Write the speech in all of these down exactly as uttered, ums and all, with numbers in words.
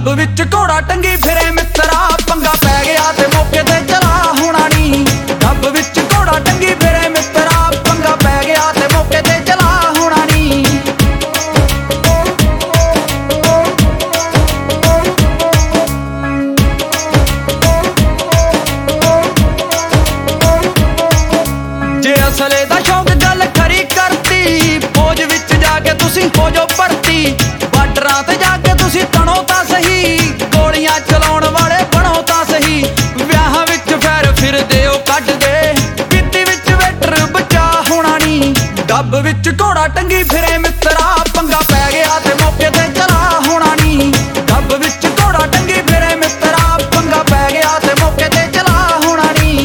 ਡੱਬ ਵਿੱਚ ਘੋੜਾ ਟੰਗੀ ਫਿਰੇ ਮਿੱਤਰਾ, ਪੰਗਾ ਪੈ ਗਿਆ ਤੇ ਮੌਕੇ ਤੇ ਚਲਾ ਹੋਣਾ ਨੀ। ਡੱਬ ਵਿੱਚ ਘੋੜਾ ਟੰਗੀ ਫਿਰੇ ਮਿੱਤਰਾ, ਪੰਗਾ ਪੈ ਗਿਆ ਤੇ ਮੌਕੇ ਤੇ ਚਲਾ ਹੋਣਾ ਨੀ। ਜੇ ਅਸਲੇ ਦਾ ਸ਼ੌਂਕ ਗੱਲ ਖਰੀ ਕਰਤੀ, ਫੌਜ ਵਿੱਚ ਜਾ ਕੇ ਤੁਸੀਂ ਹੋ ਜੋ ਭਰਤੀ। ਬਾਰਡਰਾਂ ਤੇ ਜਾ ਕੇ ਤੁਸੀਂ ਤਣੋ ਤਾਂ ਸਹੀ, ਗੋਲੀਆਂ ਚਲਾਉਣ ਵਾਲੇ ਬਣੋ ਤਾਂ ਸਹੀ। ਵਿਆਹਾਂ ਵਿੱਚ ਫੈਰ ਫਿਰਦੇ ਹੋ ਕੱਢਦੇ, ਪੀਤੀ ਵਿੱਚ ਵੇਟਰ ਬਚਾ ਹੋਣਾ ਨੀ। ਡੱਬ ਵਿੱਚ ਘੋੜਾ ਟੰਗੀ ਫਿਰੇ ਮਿੱਤਰਾ, ਪੰਗਾ ਪੈ ਗਿਆ ਤੇ ਮੌਕੇ ਤੇ ਚਲਾ ਹੋਣਾ ਨੀ। ਡੱਬ ਵਿੱਚ ਘੋੜਾ ਟੰਗੀ ਫਿਰੇ ਮਿੱਤਰਾ, ਪੰਗਾ ਪੈ ਗਿਆ ਤੇ ਮੌਕੇ ਤੇ ਚਲਾ ਹੋਣਾ ਨੀ।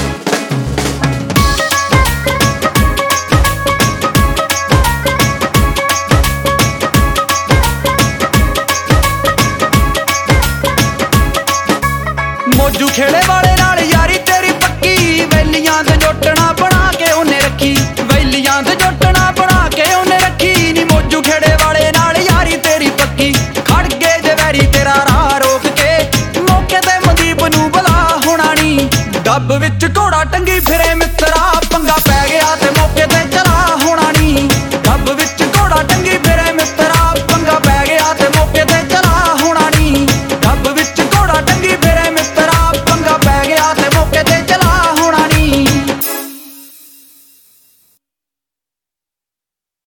ਮੋਜੂ ਖੇੜੇ ਵਾਲੇ ਨਾਲ ਯਾਰੀ ਤੇਰੀ ਪੱਕੀ, ਵੈਲੀਆਂ ਤੇ ਜੋਟਣਾ ਬਣਾ ਕੇ ਉਹਨੇ ਰੱਖੀ। ਵੈਲੀਆਂ ਤੇ ਜੋਟਣਾ ਬਣਾ ਕੇ ਉਹਨੇ ਰੱਖੀ ਨੀ। ਮੋਜੂ ਖੇੜੇ ਵਾਲੇ ਨਾਲ ਯਾਰੀ ਤੇਰੀ ਪੱਕੀ, ਖੜ ਗਏ ਜੇ ਵੈਰੀ ਤੇਰਾ ਰਾਹ ਰੋਕ ਕੇ, ਮੌਕੇ ਤੇ ਮਨਦੀਪ ਨੂੰ ਬੁਲਾ ਹੋਣਾ ਨੀ। ਡੱਬ ਵਿੱਚ ਘੋੜਾ ਟੰਗੀ ਫਿਰੇ